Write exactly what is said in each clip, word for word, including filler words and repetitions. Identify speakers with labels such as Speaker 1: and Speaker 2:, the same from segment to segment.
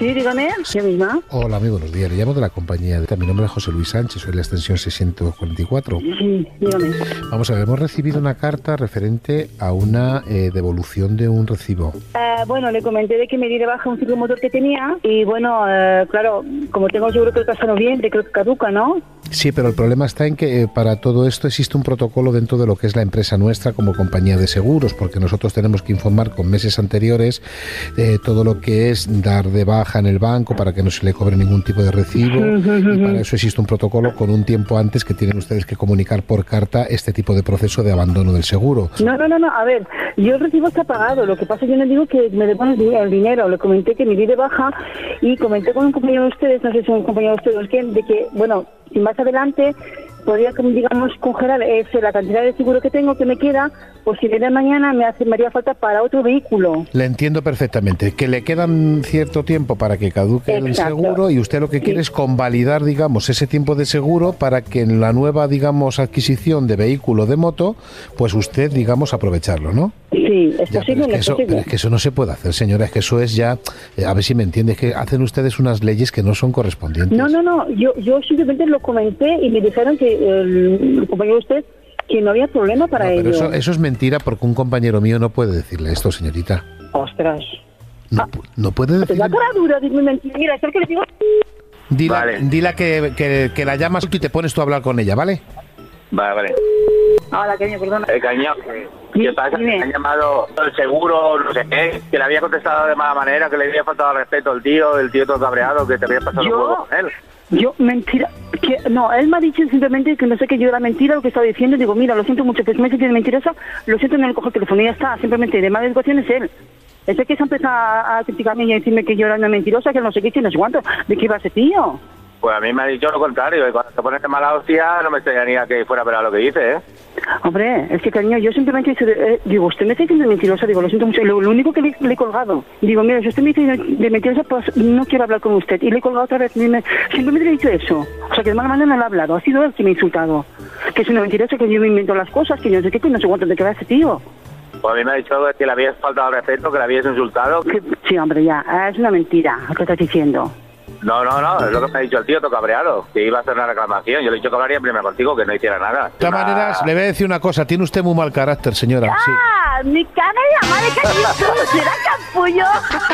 Speaker 1: Sí, dígame, yo misma.
Speaker 2: Hola, muy buenos días. Le llamo de la compañía. Mi nombre es José Luis Sánchez, soy la extensión seiscientos cuarenta y cuatro.
Speaker 1: Sí, dígame.
Speaker 2: Vamos a ver, hemos recibido una carta referente a una eh, devolución de un recibo.
Speaker 1: Eh, bueno, le comenté de que me di de baja un ciclomotor que tenía y bueno, eh, claro, como tengo seguro que está noviembre, creo que caduca, ¿no?
Speaker 2: Sí, pero el problema está en que eh, para todo esto existe un protocolo dentro de lo que es la empresa nuestra como compañía de seguros, porque nosotros tenemos que informar con meses anteriores de todo lo que es dar de baja en el banco para que no se le cobre ningún tipo de recibo, y para eso existe un protocolo con un tiempo antes que tienen ustedes que comunicar por carta este tipo de proceso de abandono del seguro.
Speaker 1: No, no, no, no, a ver, yo el recibo está pagado, lo que pasa es que yo no digo que me devuelvan el dinero, le comenté que me di de baja y comenté con un compañero de ustedes, no sé si es un compañero de ustedes, que, de que, bueno, si más adelante podría, digamos, congelar ese, la cantidad de seguro que tengo que me queda, pues si le da mañana me, hace, me haría falta para otro vehículo.
Speaker 2: Le entiendo perfectamente, que le quedan cierto tiempo para que caduque el seguro y usted lo que quiere sí. es convalidar, digamos, ese tiempo de seguro para que en la nueva, digamos, adquisición de vehículo de moto, pues usted, digamos, aprovecharlo, ¿no?
Speaker 1: Sí, es
Speaker 2: ya,
Speaker 1: posible,
Speaker 2: pero es, que
Speaker 1: es
Speaker 2: eso,
Speaker 1: posible.
Speaker 2: Pero es que eso no se puede hacer, señora, es que eso es ya, eh, a ver si me entiende, es que hacen ustedes unas leyes que no son correspondientes.
Speaker 1: No, no, no, yo, yo simplemente lo comenté y me dijeron que el, el compañero de usted que no había problema para
Speaker 2: no,
Speaker 1: ello.
Speaker 2: Pero eso, eso es mentira porque un compañero mío no puede decirle esto, señorita.
Speaker 1: Ostras.
Speaker 2: No,
Speaker 1: ah,
Speaker 2: no puede decirle.
Speaker 1: La cara dura, dime mentira. Mira, ¿sabes qué le digo?
Speaker 2: Dila,
Speaker 3: vale.
Speaker 2: dila que, que, que la llamas y te pones tú a hablar con ella, ¿vale?
Speaker 3: Vale, vale.
Speaker 1: Hola, cariño, perdona.
Speaker 3: Eh, cariño, ¿qué pasa? Que me han llamado el seguro, no sé qué, que le había contestado de mala manera, que le había faltado al respeto al tío, el tío todo cabreado, que te había pasado
Speaker 1: ¿Yo?
Speaker 3: un juego con él.
Speaker 1: Yo, mentira, que no, él me ha dicho simplemente que no sé, que yo era mentira lo que estaba diciendo, digo, mira, lo siento mucho, que me siento mentirosa, lo siento, no le cojo el teléfono y ya está, simplemente de mala educación es él. Es el que se empezó a, a criticarme y a decirme que yo era una mentirosa, que no sé qué, que no sé cuánto, ¿de qué iba ese tío?
Speaker 3: Pues a mí me ha dicho lo contrario, y cuando te pones de mala hostia no me extrañaría que fuera verdad lo que dice, ¿eh?
Speaker 1: Hombre, es que cariño, yo simplemente eh, digo, usted me está diciendo mentirosa, digo, lo siento mucho, lo, lo único que le, le he colgado, digo, mira, si usted me dice de mentirosa, pues no quiero hablar con usted, y le he colgado otra vez, me, simplemente le he dicho eso, o sea, que de mala manera no le he hablado, ha sido él que me ha insultado, que es una mentirosa, que yo me invento las cosas, que yo no sé qué, que no sé cuánto de qué va ese tío.
Speaker 3: Pues a mí me ha dicho que le habías faltado al respeto, que le habías insultado.
Speaker 1: Que, sí, hombre, ya, es una mentira lo que estás diciendo.
Speaker 3: No, no, no, es lo que me ha dicho el tío, todo cabreado, que iba a hacer una reclamación. Yo le he dicho que hablaría primero contigo, que no hiciera nada.
Speaker 2: De todas maneras, le voy a decir una cosa, tiene usted muy mal carácter, señora.
Speaker 1: ¡Ah!
Speaker 2: Sí.
Speaker 1: ¡Mi cara de la madre que será capullo!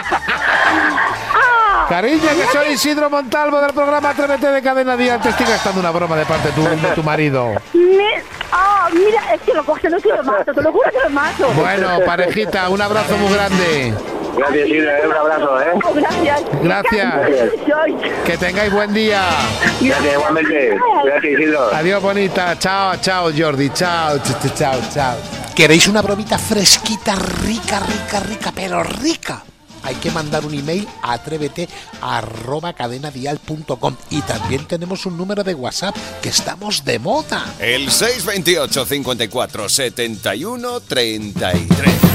Speaker 1: ¡Ah!
Speaker 2: Cariño, que soy Isidro Montalvo del programa Atrévete de Cadena Dial. Te estoy gastando una broma de parte de tu, de tu marido.
Speaker 1: Me... ¡Ah! Oh, mira, es que lo coge, no se lo mato, te lo juro que lo mato.
Speaker 2: Bueno, parejita, un abrazo muy grande.
Speaker 3: Gracias, Isidro, un abrazo, ¿eh?
Speaker 1: Gracias.
Speaker 2: Gracias. Que tengáis buen día.
Speaker 3: Gracias, igualmente. Gracias, Isidro.
Speaker 2: Adiós, bonita. Chao, chao, Jordi. Chao, chao, chao. ¿Queréis una bromita fresquita, rica, rica, rica, pero rica? Hay que mandar un email a atrévete arroba cadenadial punto com y también tenemos un número de WhatsApp, que estamos de moda.
Speaker 4: El seis veintiocho cincuenta y cuatro setenta y uno treinta y tres.